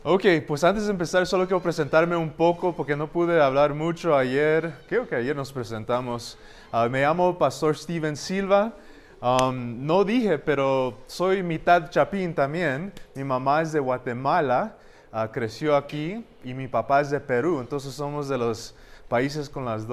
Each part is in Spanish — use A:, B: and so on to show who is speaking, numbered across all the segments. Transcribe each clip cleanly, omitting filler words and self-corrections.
A: Ok, pues antes de empezar solo quiero presentarme un poco porque no pude hablar mucho ayer. Creo que ayer nos presentamos. Me llamo Pastor Steven Silva. No dije, pero soy mitad chapín también. Mi mamá es de Guatemala, creció aquí y mi papá es de Perú. Entonces somos de los países con las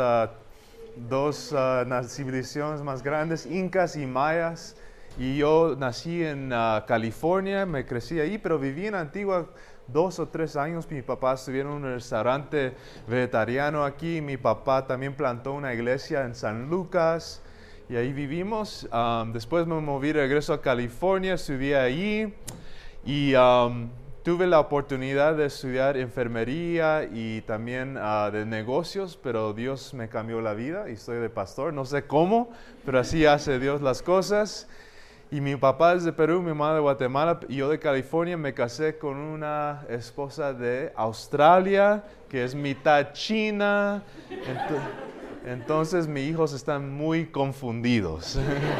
A: dos civilizaciones más grandes, incas y mayas. Y yo nací en California, me crecí ahí, pero viví en Antigua 2 o 3 años. Mi papá estuvieron en un restaurante vegetariano aquí. Mi papá también plantó una iglesia en San Lucas y ahí vivimos. Después me moví, regreso a California, estudié ahí y tuve la oportunidad de estudiar enfermería y también de negocios, pero Dios me cambió la vida y soy de pastor. No sé cómo, pero así hace Dios las cosas. Y mi papá es de Perú, mi mamá de Guatemala y yo de California. Me casé con una esposa de Australia, que es mitad china. Entonces mis hijos están muy confundidos.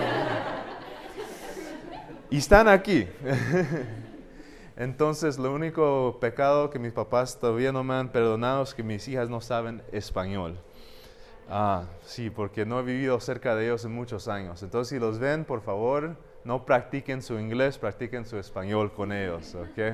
A: Y están aquí. Entonces, lo único pecado que mis papás todavía no me han perdonado es que mis hijas no saben español. Sí, porque no he vivido cerca de ellos en muchos años. Entonces, si los ven, por favor, no practiquen su inglés, practiquen su español con ellos, ¿ok?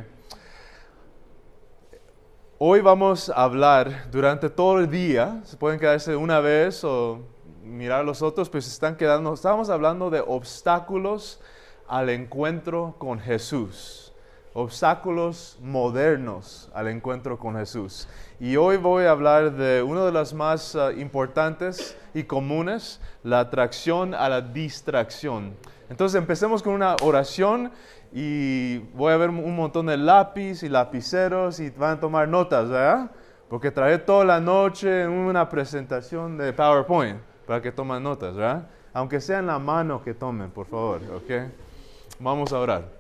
A: Hoy vamos a hablar durante todo el día. Se pueden quedarse una vez o mirar los otros, pues se están quedando. Estamos hablando de obstáculos al encuentro con Jesús. Obstáculos modernos al encuentro con Jesús. Y hoy voy a hablar de una de las más importantes y comunes, la atracción a la distracción. Entonces empecemos con una oración y voy a ver un montón de lápiz y lapiceros y van a tomar notas, ¿verdad? Porque traje toda la noche una presentación de PowerPoint para que tomen notas, ¿verdad? Aunque sea en la mano que tomen, por favor, ¿ok? Vamos a orar.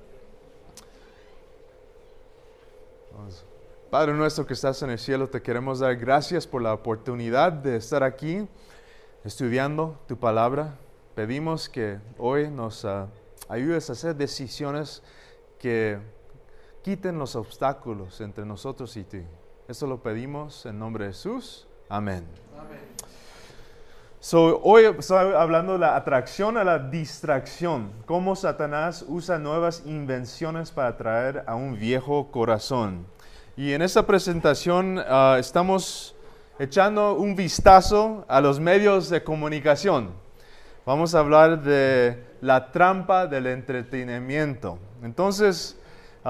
A: Padre nuestro que estás en el cielo, te queremos dar gracias por la oportunidad de estar aquí estudiando tu palabra. Pedimos que hoy nos ayudes a hacer decisiones que quiten los obstáculos entre nosotros y ti. Esto lo pedimos en nombre de Jesús. Amén. Amén. Hoy estoy hablando de la atracción a la distracción. Cómo Satanás usa nuevas invenciones para atraer a un viejo corazón. Y en esta presentación estamos echando un vistazo a los medios de comunicación. Vamos a hablar de la trampa del entretenimiento. Entonces,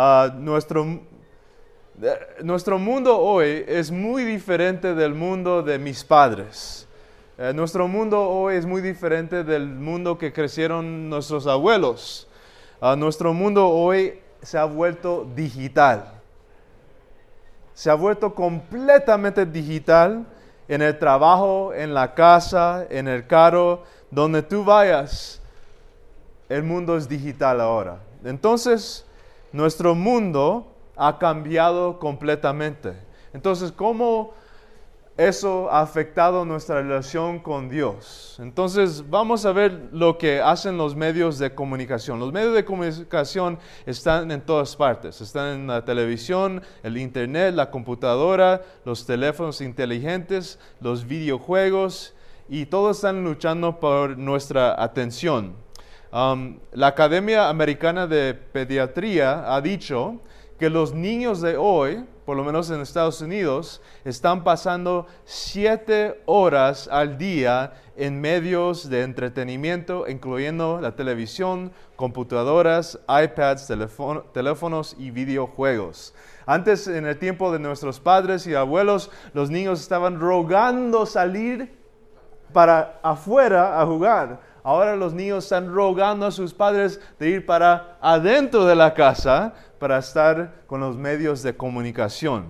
A: nuestro mundo hoy es muy diferente del mundo de mis padres. Nuestro mundo hoy es muy diferente del mundo que crecieron nuestros abuelos. Nuestro mundo hoy se ha vuelto digital. Se ha vuelto completamente digital en el trabajo, en la casa, en el carro, donde tú vayas. El mundo es digital ahora. Entonces, nuestro mundo ha cambiado completamente. Entonces, ¿cómo eso ha afectado nuestra relación con Dios? Entonces, vamos a ver lo que hacen los medios de comunicación. Los medios de comunicación están en todas partes. Están en la televisión, el internet, la computadora, los teléfonos inteligentes, los videojuegos, y todos están luchando por nuestra atención. La Academia Americana de Pediatría ha dicho que los niños de hoy, por lo menos en Estados Unidos, están pasando 7 horas al día en medios de entretenimiento, incluyendo la televisión, computadoras, iPads, teléfonos y videojuegos. Antes, en el tiempo de nuestros padres y abuelos, los niños estaban rogando salir para afuera a jugar. Ahora los niños están rogando a sus padres de ir para adentro de la casa para estar con los medios de comunicación.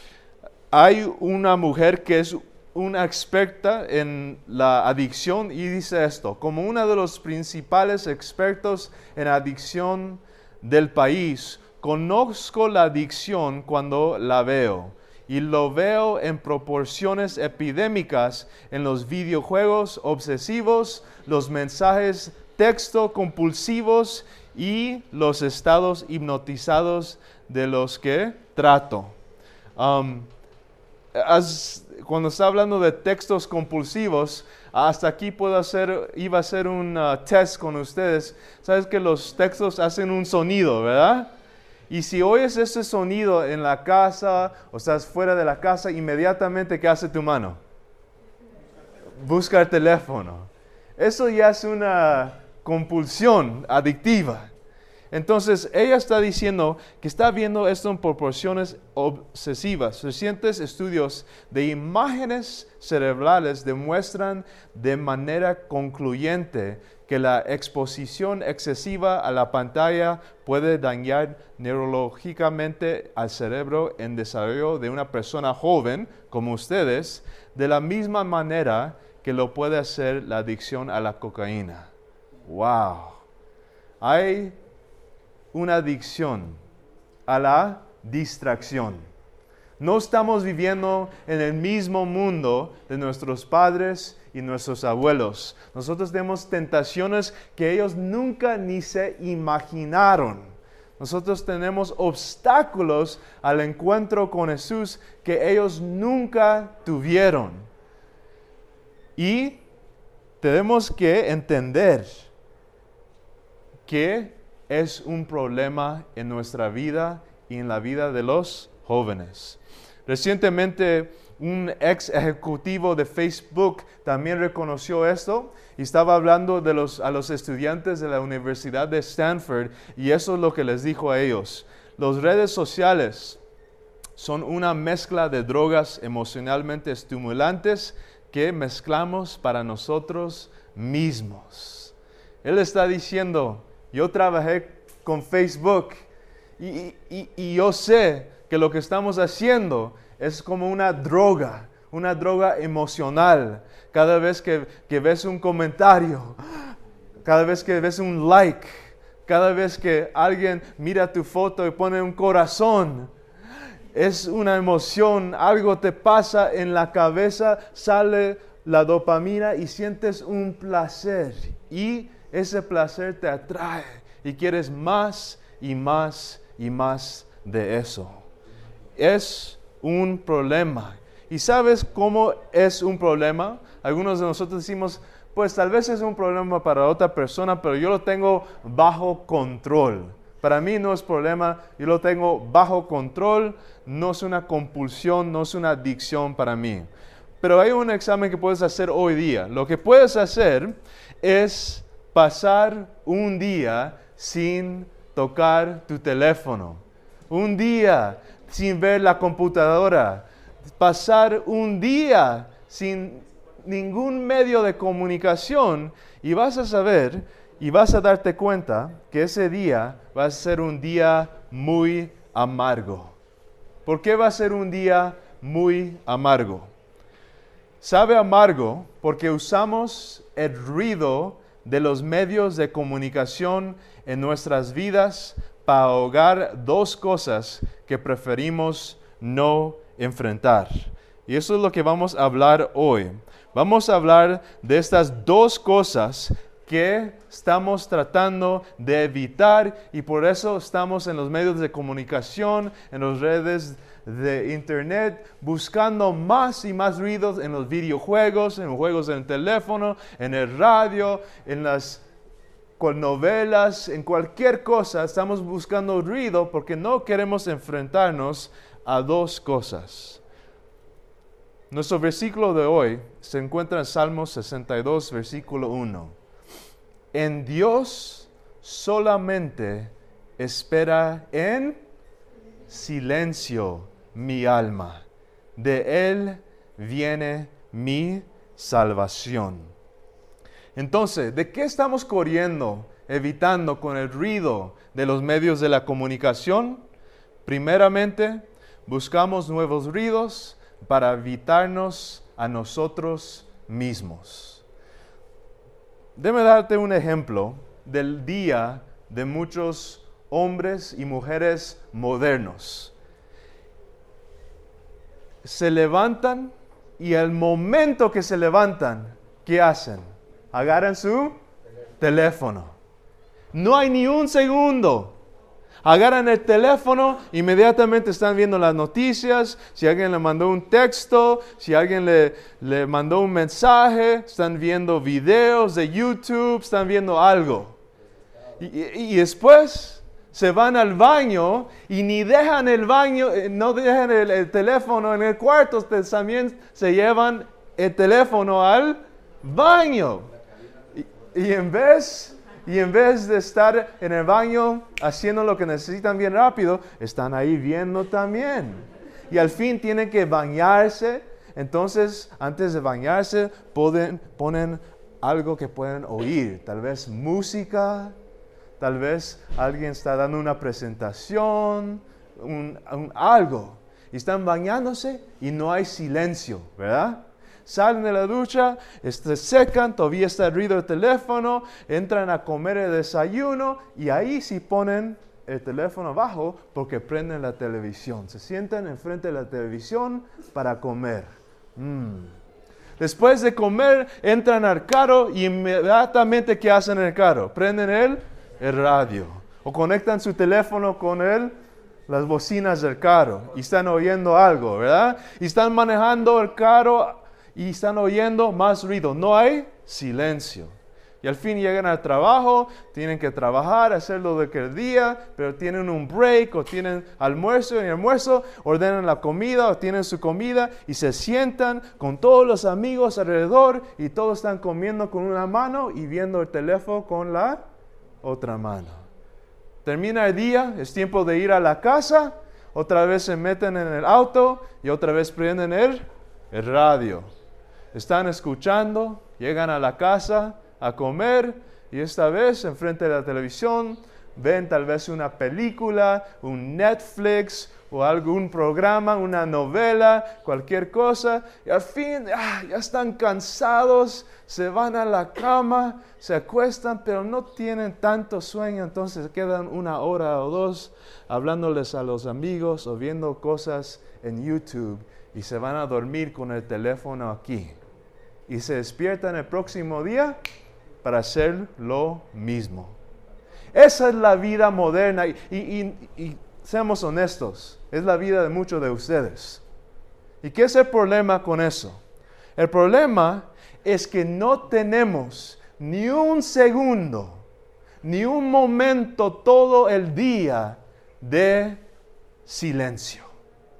A: Hay una mujer que es una experta en la adicción y dice esto: como uno de los principales expertos en adicción del país, conozco la adicción cuando la veo. Y lo veo en proporciones epidémicas en los videojuegos obsesivos, los mensajes texto compulsivos y los estados hipnotizados de los que trato. Cuando está hablando de textos compulsivos, hasta aquí iba a hacer un test con ustedes. Sabes que los textos hacen un sonido, ¿verdad? Y si oyes ese sonido en la casa o estás fuera de la casa, inmediatamente, ¿qué hace tu mano? Busca el teléfono. Eso ya es una compulsión adictiva. Entonces, ella está diciendo que está viendo esto en proporciones obsesivas. Recientes estudios de imágenes cerebrales demuestran de manera concluyente que la exposición excesiva a la pantalla puede dañar neurológicamente al cerebro en desarrollo de una persona joven, como ustedes, de la misma manera que lo puede hacer la adicción a la cocaína. ¡Wow! Hay una adicción a la distracción. No estamos viviendo en el mismo mundo de nuestros padres y nuestros abuelos. Nosotros tenemos tentaciones que ellos nunca ni se imaginaron. Nosotros tenemos obstáculos al encuentro con Jesús que ellos nunca tuvieron. Y tenemos que entender que es un problema en nuestra vida y en la vida de los jóvenes. Recientemente, un ex ejecutivo de Facebook también reconoció esto y estaba hablando a los estudiantes de la Universidad de Stanford, y eso es lo que les dijo a ellos. Las redes sociales son una mezcla de drogas emocionalmente estimulantes que mezclamos para nosotros mismos. Él está diciendo: yo trabajé con Facebook y yo sé que lo que estamos haciendo es como una droga emocional. Cada vez que ves un comentario, cada vez que ves un like, cada vez que alguien mira tu foto y pone un corazón, es una emoción, algo te pasa en la cabeza, sale la dopamina y sientes un placer. Y ese placer te atrae y quieres más y más y más de eso. Es un problema. ¿Y sabes cómo es un problema? Algunos de nosotros decimos, pues tal vez es un problema para otra persona, pero yo lo tengo bajo control. Para mí no es problema, yo lo tengo bajo control, no es una compulsión, no es una adicción para mí. Pero hay un examen que puedes hacer hoy día. Lo que puedes hacer es pasar un día sin tocar tu teléfono. Un día sin ver la computadora. Pasar un día sin ningún medio de comunicación, y vas a saber y vas a darte cuenta que ese día va a ser un día muy amargo. ¿Por qué va a ser un día muy amargo? Sabe amargo porque usamos el ruido de los medios de comunicación en nuestras vidas para ahogar dos cosas que preferimos no enfrentar. Y eso es lo que vamos a hablar hoy. Vamos a hablar de estas dos cosas que estamos tratando de evitar, y por eso estamos en los medios de comunicación, en las redes de internet, buscando más y más ruidos en los videojuegos, en los juegos en el teléfono, en el radio, en las novelas, en cualquier cosa. Estamos buscando ruido porque no queremos enfrentarnos a dos cosas. Nuestro versículo de hoy se encuentra en Salmos 62, versículo 1. En Dios solamente espera en silencio mi alma. De Él viene mi salvación. Entonces, ¿de qué estamos corriendo, evitando con el ruido de los medios de la comunicación? Primeramente, buscamos nuevos ruidos para evitarnos a nosotros mismos. Déjame darte un ejemplo del día de muchos hombres y mujeres modernos. Se levantan y al momento que se levantan, ¿qué hacen? Agarran su teléfono. No hay ni un segundo. Agarran el teléfono, inmediatamente están viendo las noticias, si alguien le mandó un texto, si alguien le mandó un mensaje, están viendo videos de YouTube, están viendo algo. Y después se van al baño y ni dejan el baño, no dejan el teléfono en el cuarto, también se llevan el teléfono al baño. Y en vez de estar en el baño haciendo lo que necesitan bien rápido, están ahí viendo también. Y al fin tienen que bañarse. Entonces, antes de bañarse, ponen algo que pueden oír. Tal vez música, tal vez alguien está dando una presentación, algo. Y están bañándose y no hay silencio, ¿verdad? Salen de la ducha, se secan, todavía está el ruido del teléfono, entran a comer el desayuno y ahí sí ponen el teléfono abajo porque prenden la televisión. Se sientan enfrente de la televisión para comer. Después de comer, entran al carro y inmediatamente, ¿qué hacen en el carro? Prenden el radio o conectan su teléfono con las bocinas del carro y están oyendo algo, ¿verdad? Y están manejando el carro y están oyendo más ruido. No hay silencio. Y al fin llegan al trabajo, tienen que trabajar, hacerlo de aquel día, pero tienen un break o tienen almuerzo. Y en el almuerzo ordenan la comida o tienen su comida y se sientan con todos los amigos alrededor y todos están comiendo con una mano y viendo el teléfono con la otra mano. Termina el día, es tiempo de ir a la casa, otra vez se meten en el auto y otra vez prenden el radio. Están escuchando, llegan a la casa a comer y esta vez enfrente de la televisión ven tal vez una película, un Netflix o algún programa, una novela, cualquier cosa y al fin ya están cansados, se van a la cama, se acuestan pero no tienen tanto sueño, entonces quedan 1 hora o 2 hablándoles a los amigos o viendo cosas en YouTube y se van a dormir con el teléfono aquí. Y se despiertan el próximo día para hacer lo mismo. Esa es la vida moderna y seamos honestos, es la vida de muchos de ustedes. ¿Y qué es el problema con eso? El problema es que no tenemos ni un segundo, ni un momento todo el día de silencio.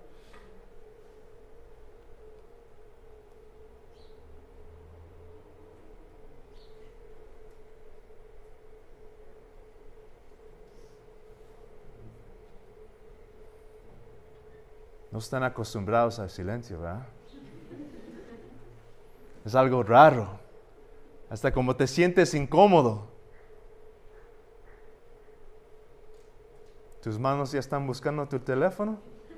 A: No están acostumbrados al silencio, ¿verdad? Es algo raro. Hasta como te sientes incómodo. ¿Tus manos ya están buscando tu teléfono?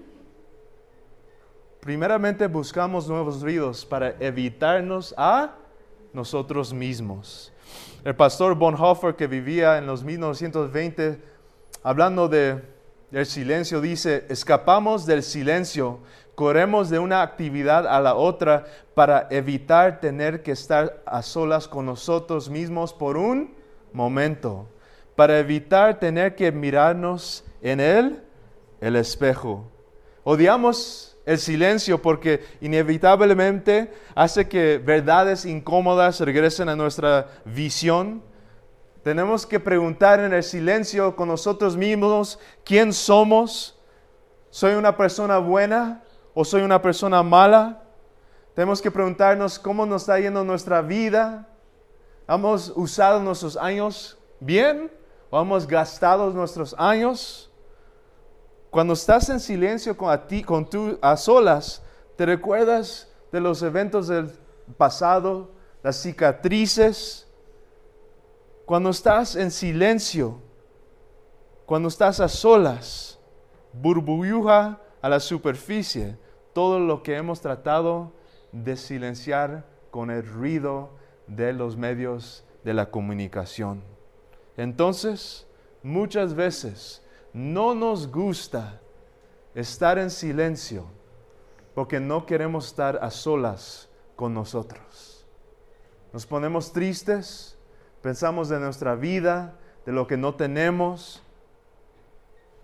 A: Primeramente buscamos nuevos ruidos para evitarnos a nosotros mismos. El pastor Bonhoeffer, que vivía en los 1920, hablando del silencio, dice: escapamos del silencio, corremos de una actividad a la otra para evitar tener que estar a solas con nosotros mismos por un momento, para evitar tener que mirarnos en el espejo. Odiamos el silencio porque inevitablemente hace que verdades incómodas regresen a nuestra visión. Tenemos que preguntar en el silencio con nosotros mismos: ¿quién somos? ¿Soy una persona buena o soy una persona mala? Tenemos que preguntarnos cómo nos está yendo nuestra vida. ¿Hemos usado nuestros años bien o hemos gastado nuestros años? Cuando estás en silencio a solas, te recuerdas de los eventos del pasado, las cicatrices. Cuando estás en silencio, cuando estás a solas, burbuja a la superficie todo lo que hemos tratado de silenciar con el ruido de los medios de la comunicación. Entonces, muchas veces no nos gusta estar en silencio porque no queremos estar a solas con nosotros. Nos ponemos tristes, pensamos de nuestra vida, de lo que no tenemos.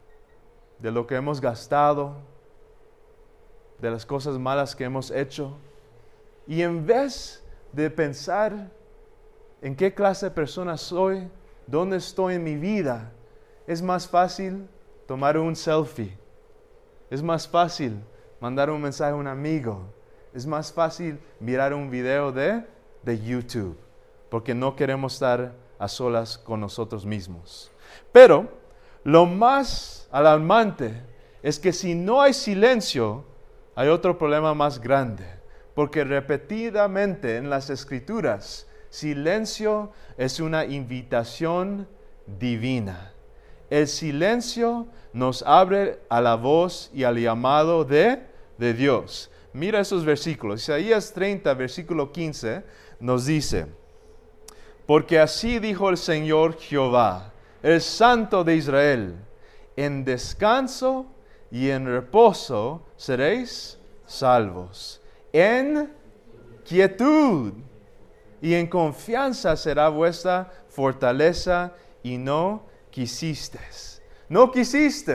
A: de lo que hemos gastado, de las cosas malas que hemos hecho. Y en vez de pensar en qué clase de persona soy, dónde estoy en mi vida, es más fácil tomar un selfie. Es más fácil mandar un mensaje a un amigo. Es más fácil mirar un video de YouTube, porque no queremos estar a solas con nosotros mismos. Pero lo más alarmante es que si no hay silencio, hay otro problema más grande, porque repetidamente en las Escrituras, silencio es una invitación divina. El silencio nos abre a la voz y al llamado de Dios. Mira esos versículos. Isaías 30, versículo 15, nos dice: porque así dijo el Señor Jehová, el Santo de Israel: en descanso y en reposo seréis salvos. En quietud y en confianza será vuestra fortaleza, y no quisiste. No quisiste.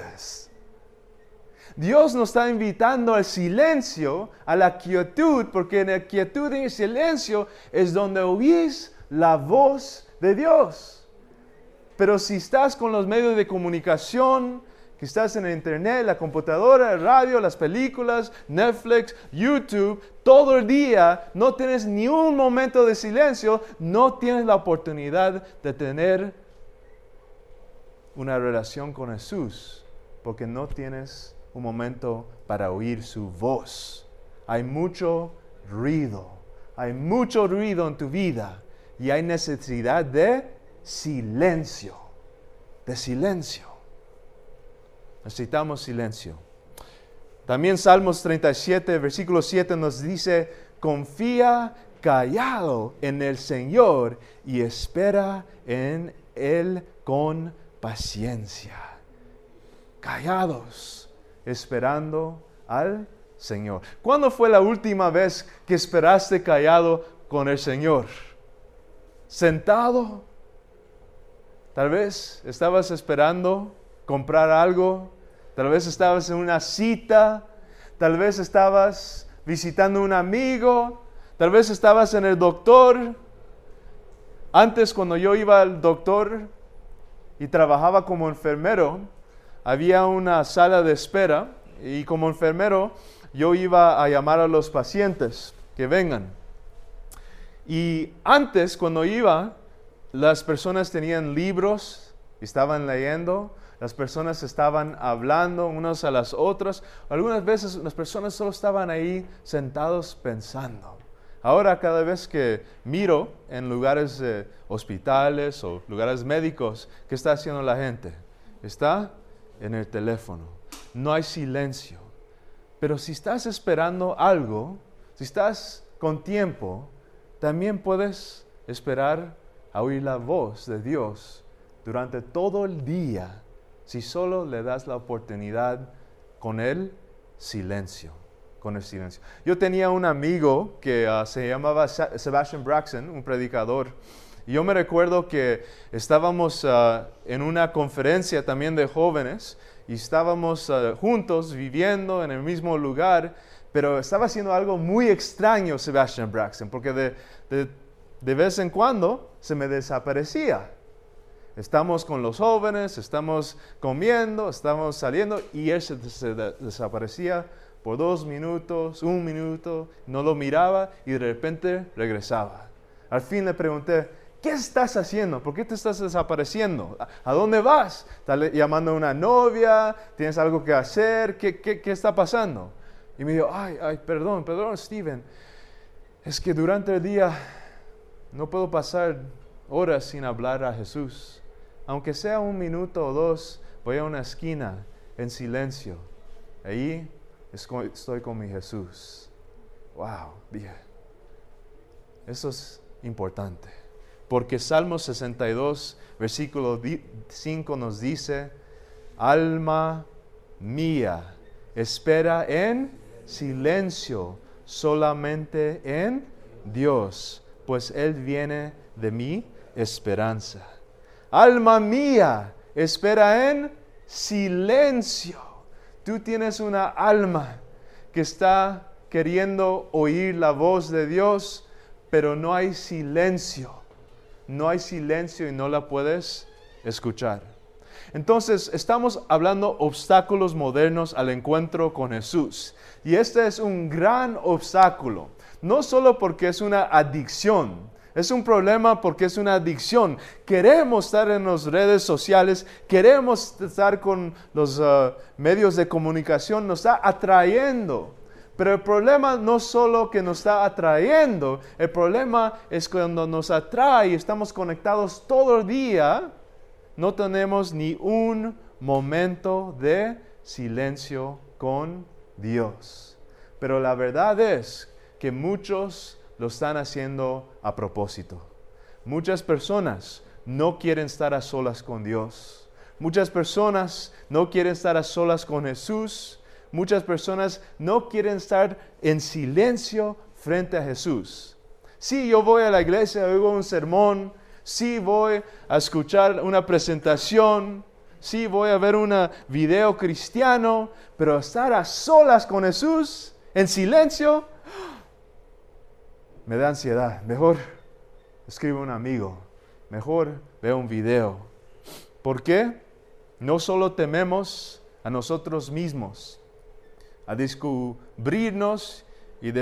A: Dios nos está invitando al silencio, a la quietud, porque en la quietud y el silencio es donde oís la voz de Dios. Pero si estás con los medios de comunicación, que estás en el internet, la computadora, el radio, las películas, Netflix, YouTube, todo el día, no tienes ni un momento de silencio, no tienes la oportunidad de tener una relación con Jesús, porque no tienes un momento para oír su voz. Hay mucho ruido en tu vida, y hay necesidad de silencio, Necesitamos silencio. También Salmos 37, versículo 7 nos dice: confía callado en el Señor y espera en Él con paciencia. Callados, esperando al Señor. ¿Cuándo fue la última vez que esperaste callado con el Señor? ¿Sentado? Tal vez estabas esperando comprar algo, tal vez estabas en una cita, tal vez estabas visitando a un amigo, tal vez estabas en el doctor. Antes, cuando yo iba al doctor y trabajaba como enfermero, había una sala de espera, y como enfermero yo iba a llamar a los pacientes que vengan. Y antes, cuando iba, las personas tenían libros, estaban leyendo, las personas estaban hablando unas a las otras. Algunas veces las personas solo estaban ahí sentados pensando. Ahora, cada vez que miro en lugares hospitales o lugares médicos, ¿qué está haciendo la gente? Está en el teléfono. No hay silencio. Pero si estás esperando algo, si estás con tiempo, también puedes esperar a oír la voz de Dios durante todo el día, si solo le das la oportunidad con el silencio. Yo tenía un amigo que se llamaba Sebastian Braxton, un predicador. Y yo me recuerdo que estábamos en una conferencia también de jóvenes, y estábamos juntos viviendo en el mismo lugar, pero estaba haciendo algo muy extraño Sebastian Braxton, porque de vez en cuando se me desaparecía. Estamos con los jóvenes, estamos comiendo, estamos saliendo, y él se desaparecía por 2 minutos, 1 minuto, no lo miraba y de repente regresaba. Al fin le pregunté: ¿qué estás haciendo? ¿Por qué te estás desapareciendo? ¿A dónde vas? ¿Estás llamando a una novia? ¿Tienes algo que hacer? ¿Qué está pasando? Y me dijo: perdón, Steven. Es que durante el día no puedo pasar horas sin hablar a Jesús. Aunque sea 1 minuto o 2, voy a una esquina en silencio. Ahí estoy con mi Jesús. Wow, bien. Eso es importante. Porque Salmo 62, versículo 5 nos dice: alma mía, espera en silencio solamente en Dios, pues Él viene de mi esperanza. Alma mía, espera en silencio. Tú tienes una alma que está queriendo oír la voz de Dios, pero no hay silencio. No hay silencio y no la puedes escuchar. Entonces, estamos hablando obstáculos modernos al encuentro con Jesús. Y este es un gran obstáculo. No solo porque es una adicción. Es un problema porque es una adicción. Queremos estar en las redes sociales, queremos estar con los medios de comunicación, nos está atrayendo. Pero el problema no solo que nos está atrayendo, el problema es cuando nos atrae y estamos conectados todo el día, no tenemos ni un momento de silencio con Dios. Pero la verdad es que muchos lo están haciendo a propósito. Muchas personas no quieren estar a solas con Dios. Muchas personas no quieren estar a solas con Jesús. Muchas personas no quieren estar en silencio frente a Jesús. Sí, yo voy a la iglesia, oigo un sermón. Sí, voy a escuchar una presentación. Sí, voy a ver un video cristiano. Pero estar a solas con Jesús, en silencio, me da ansiedad. Mejor escribo a un amigo. Mejor veo un video. ¿Por qué? No solo tememos a nosotros mismos, a descubrirnos y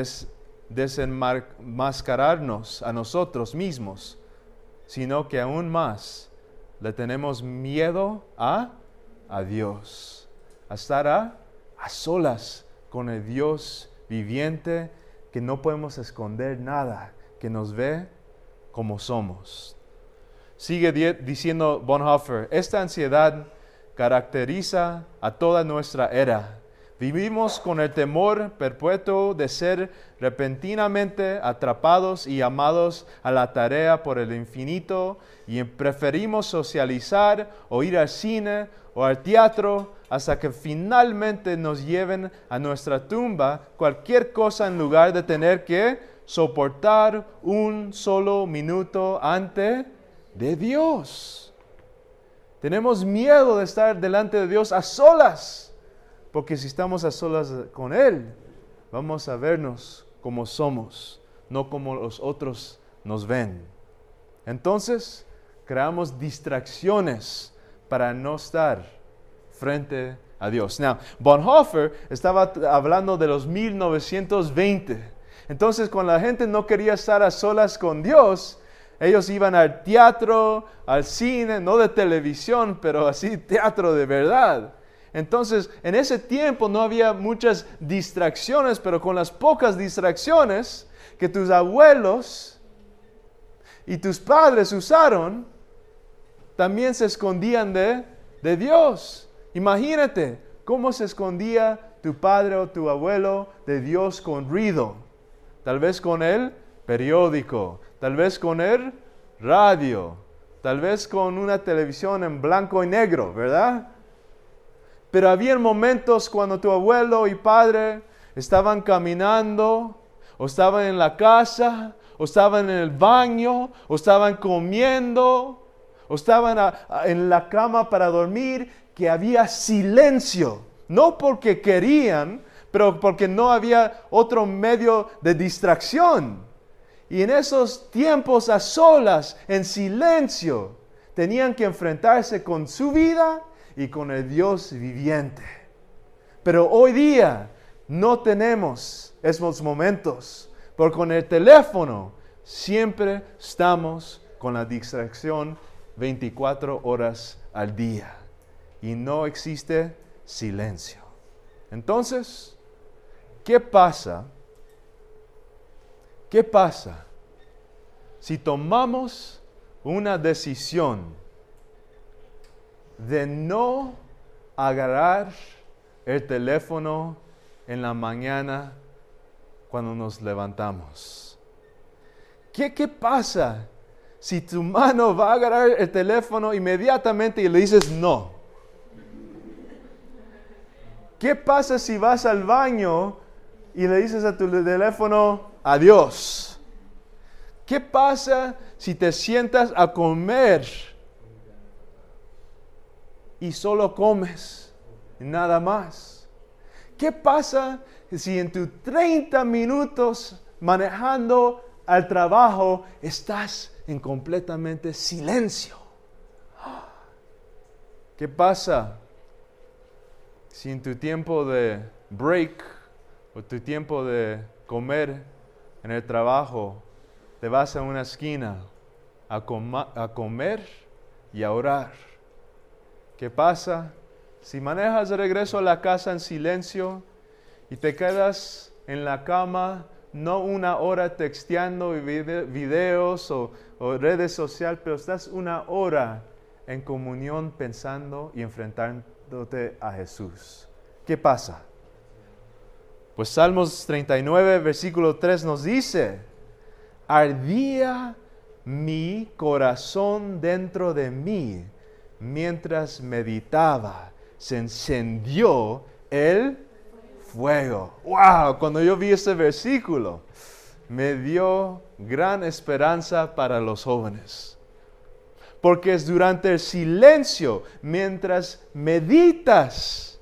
A: desenmascararnos a nosotros mismos, sino que aún más le tenemos miedo a Dios, a estar a solas con el Dios viviente, que no podemos esconder nada, que nos ve como somos. Sigue diciendo Bonhoeffer, esta ansiedad caracteriza a toda nuestra era. Vivimos con el temor perpetuo de ser repentinamente atrapados y llamados a la tarea por el infinito y preferimos socializar o ir al cine o al teatro hasta que finalmente nos lleven a nuestra tumba cualquier cosa en lugar de tener que soportar un solo minuto ante de Dios. Tenemos miedo de estar delante de Dios a solas. Porque si estamos a solas con Él, vamos a vernos como somos, no como los otros nos ven. Entonces, creamos distracciones para no estar frente a Dios. Now, Bonhoeffer estaba hablando de los 1920. Entonces, cuando la gente no quería estar a solas con Dios, ellos iban al teatro, al cine, no de televisión, pero así teatro de verdad. Entonces, en ese tiempo no había muchas distracciones, pero con las pocas distracciones que tus abuelos y tus padres usaron, también se escondían de Dios. Imagínate cómo se escondía tu padre o tu abuelo de Dios con ruido. Tal vez con el periódico, tal vez con el radio, tal vez con una televisión en blanco y negro, ¿verdad? Pero había momentos cuando tu abuelo y padre estaban caminando, o estaban en la casa, o estaban en el baño, o estaban comiendo, o estaban en la cama para dormir, que había silencio. No porque querían, pero porque no había otro medio de distracción. Y en esos tiempos a solas, en silencio, tenían que enfrentarse con su vida y con el Dios viviente. Pero hoy día no tenemos esos momentos, porque con el teléfono siempre estamos con la distracción 24 horas al día y no existe silencio. Entonces, ¿qué pasa? ¿Qué pasa si tomamos una decisión de no agarrar el teléfono en la mañana cuando nos levantamos? ¿Qué pasa si tu mano va a agarrar el teléfono inmediatamente y le dices no? ¿Qué pasa si vas al baño y le dices a tu teléfono adiós? ¿Qué pasa si te sientas a comer y solo comes y nada más? ¿Qué pasa si en tus 30 minutos manejando al trabajo estás en completamente silencio? ¿Qué pasa si en tu tiempo de break o tu tiempo de comer en el trabajo te vas a una esquina a comer y a orar? ¿Qué pasa si manejas de regreso a la casa en silencio y te quedas en la cama no una hora texteando y videos o redes sociales, pero estás una hora en comunión pensando y enfrentándote a Jesús? ¿Qué pasa? Pues Salmos 39, versículo 3 nos dice: ardía mi corazón dentro de mí mientras meditaba, se encendió el fuego. ¡Wow! Cuando yo vi ese versículo, me dio gran esperanza para los jóvenes. Porque es durante el silencio, mientras meditas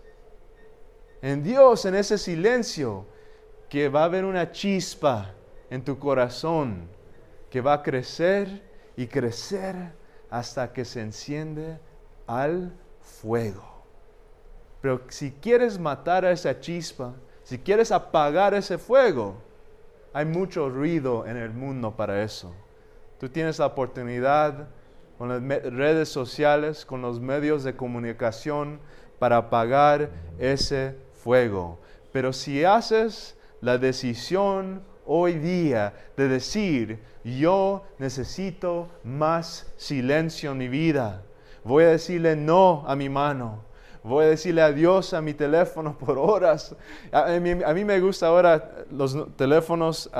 A: en Dios, en ese silencio, que va a haber una chispa en tu corazón, que va a crecer y crecer hasta que se enciende al fuego. Pero si quieres matar a esa chispa, si quieres apagar ese fuego, hay mucho ruido en el mundo para eso. Tú tienes la oportunidad con las redes sociales, con los medios de comunicación, para apagar ese fuego. Pero si haces la decisión hoy día de decir: yo necesito más silencio en mi vida, voy a decirle no a mi mano, voy a decirle adiós a mi teléfono por horas. A mí me gusta ahora, los teléfonos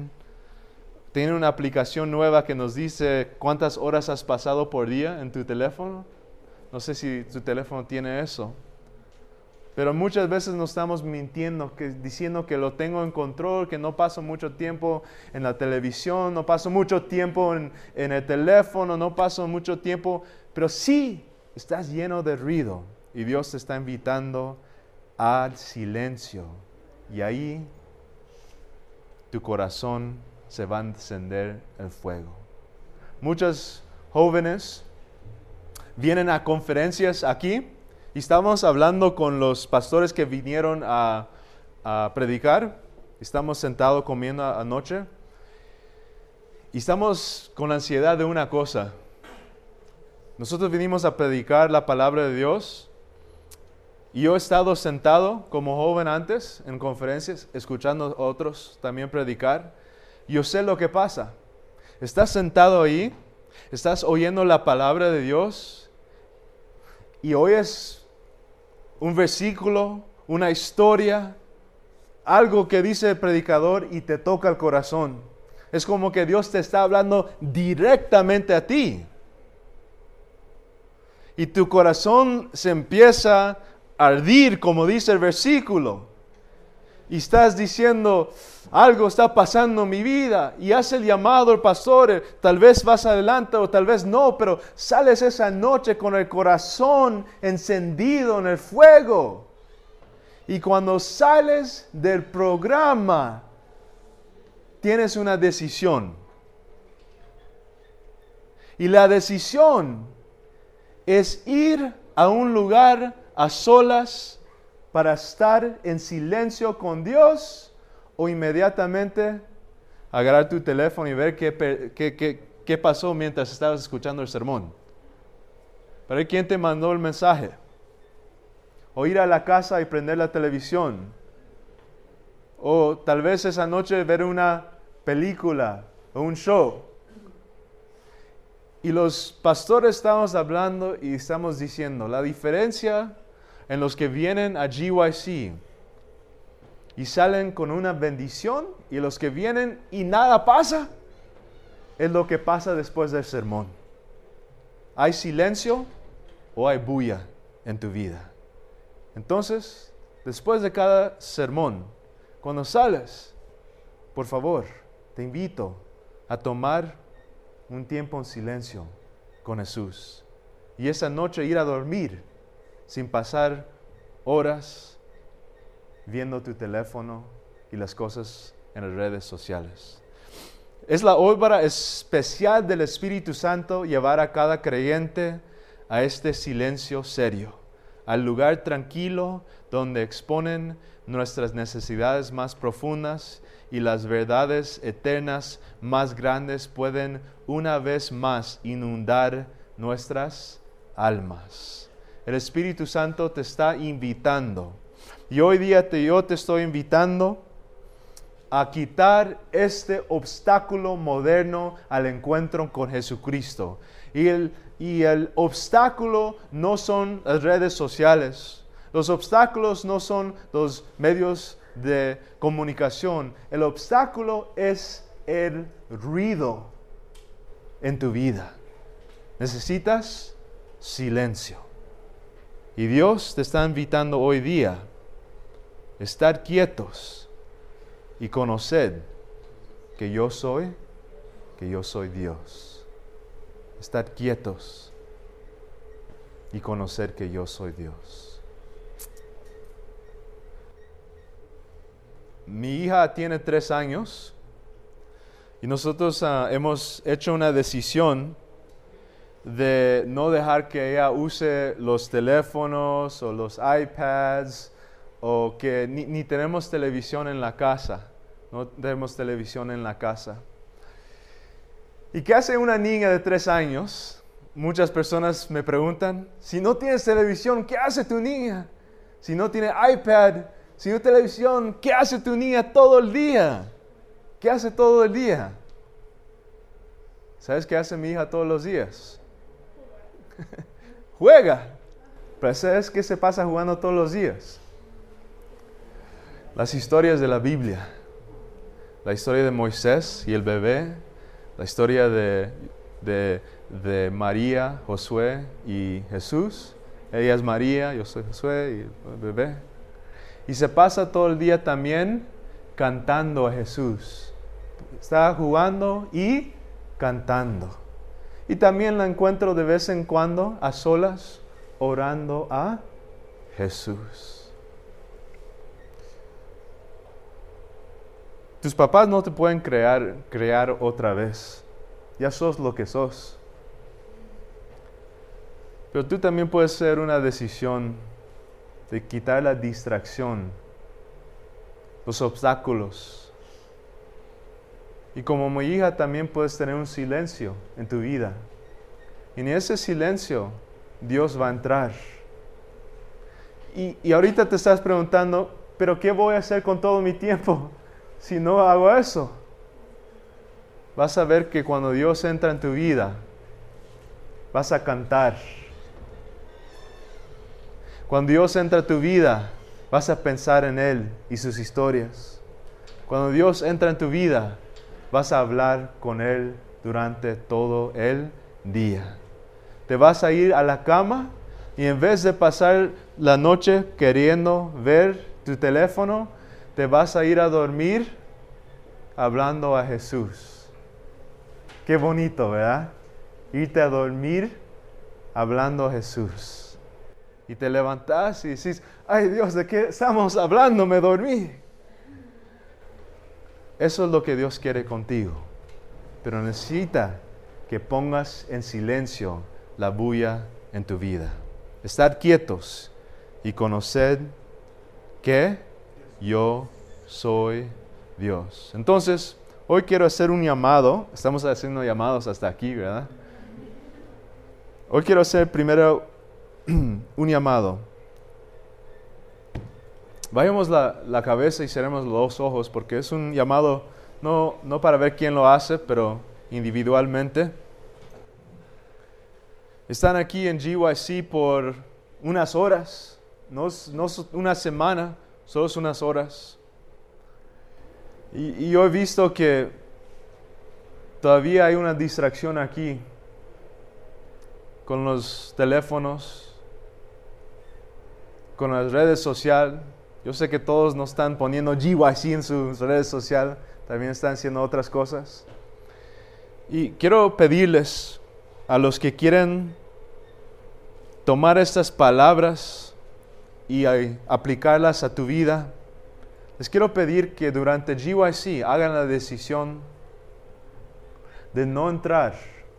A: tienen una aplicación nueva que nos dice cuántas horas has pasado por día en tu teléfono. No sé si tu teléfono tiene eso. Pero muchas veces nos estamos mintiendo, diciendo que lo tengo en control, que no paso mucho tiempo en la televisión, no paso mucho tiempo en el teléfono, no paso mucho tiempo. Pero sí, estás lleno de ruido y Dios te está invitando al silencio. Y ahí tu corazón se va a encender el fuego. Muchos jóvenes vienen a conferencias aquí y estamos hablando con los pastores que vinieron a predicar. Estamos sentados comiendo anoche y estamos con la ansiedad de una cosa. Nosotros vinimos a predicar la palabra de Dios y yo he estado sentado como joven antes en conferencias, escuchando a otros también predicar. Yo sé lo que pasa. Estás sentado ahí, estás oyendo la palabra de Dios y oyes un versículo, una historia, algo que dice el predicador y te toca el corazón. Es como que Dios te está hablando directamente a ti. Y tu corazón se empieza a ardir, como dice el versículo. Y estás diciendo: algo está pasando en mi vida. Y hace el llamado al pastor. Tal vez vas adelante o tal vez no. Pero sales esa noche con el corazón encendido en el fuego. Y cuando sales del programa, tienes una decisión. Y la decisión es ir a un lugar a solas para estar en silencio con Dios, o inmediatamente agarrar tu teléfono y ver qué pasó mientras estabas escuchando el sermón. Para ver quién te mandó el mensaje. O ir a la casa y prender la televisión. O tal vez esa noche ver una película o un show. Y los pastores estamos hablando y estamos diciendo la diferencia en los que vienen a GYC y salen con una bendición, y los que vienen y nada pasa, es lo que pasa después del sermón. ¿Hay silencio o hay bulla en tu vida? Entonces, después de cada sermón, cuando sales, por favor, te invito a tomar un tiempo en silencio con Jesús. Y esa noche ir a dormir sin pasar horas viendo tu teléfono y las cosas en las redes sociales. Es la obra especial del Espíritu Santo llevar a cada creyente a este silencio serio, al lugar tranquilo donde exponen nuestras necesidades más profundas y las verdades eternas más grandes pueden una vez más inundar nuestras almas. El Espíritu Santo te está invitando. Y hoy día yo te estoy invitando a quitar este obstáculo moderno al encuentro con Jesucristo. Y el obstáculo no son las redes sociales. Los obstáculos no son los medios de comunicación. El obstáculo es el ruido en tu vida. Necesitas silencio. Y Dios te está invitando hoy día a estar quietos y conocer que yo soy Dios. Estar quietos y conocer que yo soy Dios. Mi hija tiene 3 años y nosotros hemos hecho una decisión de no dejar que ella use los teléfonos o los iPads o que ni tenemos televisión en la casa. No tenemos televisión en la casa. ¿Y qué hace una niña de 3 años? Muchas personas me preguntan, si no tienes televisión, ¿qué hace tu niña? Si no tiene iPad, si no televisión, ¿qué hace tu niña todo el día? ¿Qué hace todo el día? ¿Sabes qué hace mi hija todos los días? Juega. Pero ¿sabes qué se pasa jugando todos los días? Las historias de la Biblia. La historia de Moisés y el bebé. La historia de María, Josué y Jesús. Ella es María, yo soy Josué y el bebé. Y se pasa todo el día también cantando a Jesús. Está jugando y cantando. Y también la encuentro de vez en cuando a solas orando a Jesús. Tus papás no te pueden crear otra vez. Ya sos lo que sos. Pero tú también puedes hacer una decisión de quitar la distracción, los obstáculos. Y como mi hija también puedes tener un silencio en tu vida. Y en ese silencio Dios va a entrar. Y ahorita te estás preguntando, ¿pero qué voy a hacer con todo mi tiempo si no hago eso? Vas a ver que cuando Dios entra en tu vida, vas a cantar. Cuando Dios entra a tu vida, vas a pensar en Él y sus historias. Cuando Dios entra en tu vida, vas a hablar con Él durante todo el día. Te vas a ir a la cama y en vez de pasar la noche queriendo ver tu teléfono, te vas a ir a dormir hablando a Jesús. Qué bonito, ¿verdad? Irte a dormir hablando a Jesús. Y te levantas y dices, ay Dios, ¿de qué estamos hablando? Me dormí. Eso es lo que Dios quiere contigo. Pero necesita que pongas en silencio la bulla en tu vida. Estar quietos y conocer que yo soy Dios. Entonces, hoy quiero hacer un llamado. Estamos haciendo llamados hasta aquí, ¿verdad? Hoy quiero hacer primero un llamado. Bajemos la cabeza y cerremos los ojos porque es un llamado no para ver quién lo hace, pero individualmente. Están aquí en GYC por unas horas, no una semana, solo es unas horas. Y yo he visto que todavía hay una distracción aquí con los teléfonos, con las redes sociales. Yo sé que todos no están poniendo GYC en sus redes sociales, también están haciendo otras cosas. Y quiero pedirles a los que quieren tomar estas palabras y aplicarlas a tu vida, Les quiero pedir que durante GYC hagan la decisión de no entrar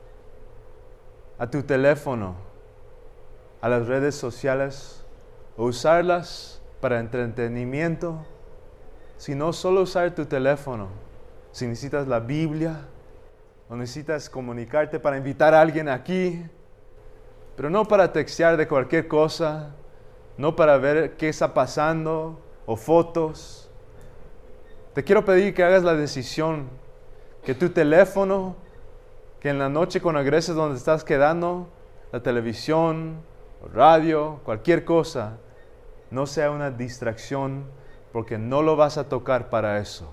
A: a tu teléfono, a las redes sociales, o usarlas para entretenimiento, sino solo usar tu teléfono. Si necesitas la Biblia, o necesitas comunicarte para invitar a alguien aquí, pero no para textear de cualquier cosa, no para ver qué está pasando o fotos. Te quiero pedir que hagas la decisión que tu teléfono, que en la noche cuando regreses donde estás quedando, la televisión, radio, cualquier cosa, no sea una distracción, porque no lo vas a tocar para eso.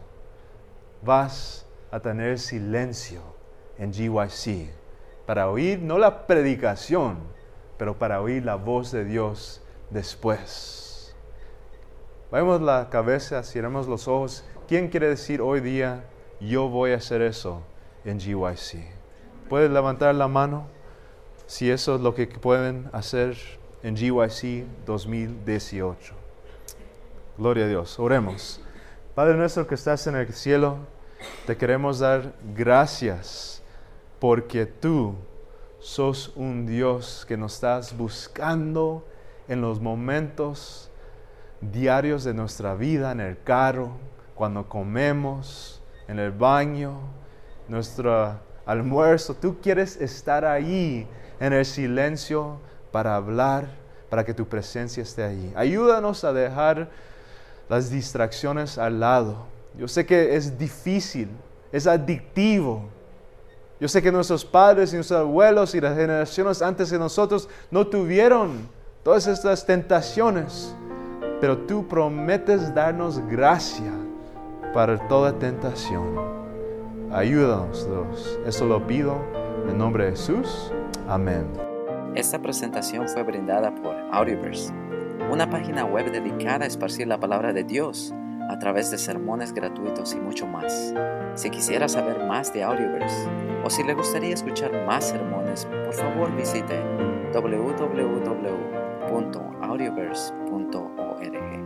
A: Vas a tener silencio en GYC para oír no la predicación, pero para oír la voz de Dios después. Bajemos la cabeza, cerremos los ojos. ¿Quién quiere decir hoy día, yo voy a hacer eso en GYC? ¿Puedes levantar la mano si eso es lo que pueden hacer en GYC 2018? Gloria a Dios. Oremos. Padre nuestro que estás en el cielo, te queremos dar gracias porque tú sos un Dios que nos estás buscando en los momentos diarios de nuestra vida, en el carro, cuando comemos, en el baño, nuestro almuerzo. Tú quieres estar ahí en el silencio para hablar, para que tu presencia esté ahí. Ayúdanos a dejar las distracciones al lado. Yo sé que es difícil, es adictivo. Yo sé que nuestros padres y nuestros abuelos y las generaciones antes de nosotros no tuvieron todas estas tentaciones, pero tú prometes darnos gracia para toda tentación. Ayúdanos, Dios. Eso lo pido en nombre de Jesús. Amén.
B: Esta presentación fue brindada por Audioverse, una página web dedicada a esparcir la palabra de Dios a través de sermones gratuitos y mucho más. Si quisiera saber más de Audioverse o si le gustaría escuchar más sermones, por favor visite www.audioverse.org.